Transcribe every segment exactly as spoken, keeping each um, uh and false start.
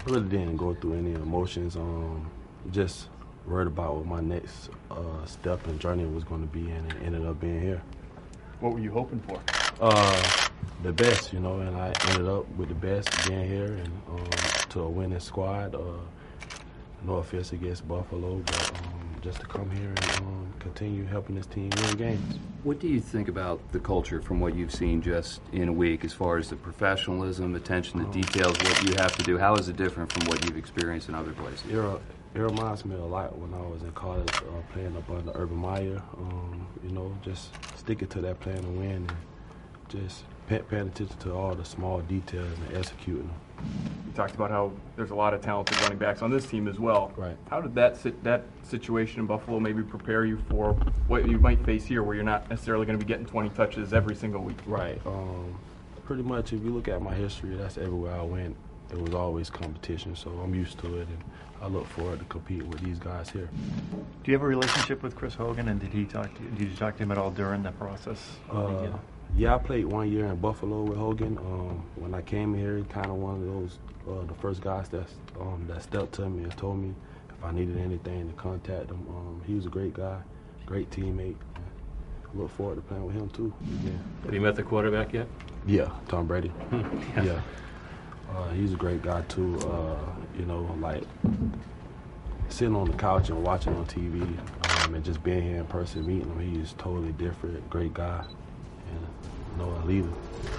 I really didn't go through any emotions. Um, just worried about what my next uh, step and journey was going to be, and it ended up being here. What were you hoping for? Uh, the best, you know, and I ended up with the best being here and um, to a winning squad. Uh, no offense against Buffalo, but um, just to come here and um, continue helping this team win games. What do you think about the culture from what you've seen just in a week as far as the professionalism, attention to details, what you have to do? How is it different from what you've experienced in other places? It, it reminds me a lot when I was in college uh, playing up under Urban Meyer. Um, you know, just sticking to that plan to win and just pay, paying attention to all the small details and executing them. You talked about how there's a lot of talented running backs on this team as well. Right. How did that sit, that situation in Buffalo maybe prepare you for what you might face here, where you're not necessarily going to be getting twenty touches every single week? Right. Um, pretty much, if you look at my history, that's everywhere I went. It was always competition, so I'm used to it, and I look forward to competing with these guys here. Do you have a relationship with Chris Hogan, and did he talk to you, did you talk to him at all during the process? Uh, yeah, I played one year in Buffalo with Hogan. Um, when I came here, kind of one of those, uh, the first guys that, um, that stepped to me and told me if I needed anything to contact him. Um, he was a great guy, great teammate. I look forward to playing with him too. Yeah. Have you met the quarterback yet? Yeah, Tom Brady. yeah. yeah. Uh, he's a great guy too. Uh, you know, like sitting on the couch and watching on T V, um, and just being here in person, meeting him, he is totally different. Great guy, and you know, a leader.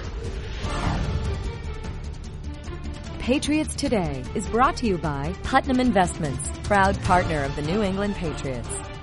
Patriots Today is brought to you by Putnam Investments, proud partner of the New England Patriots.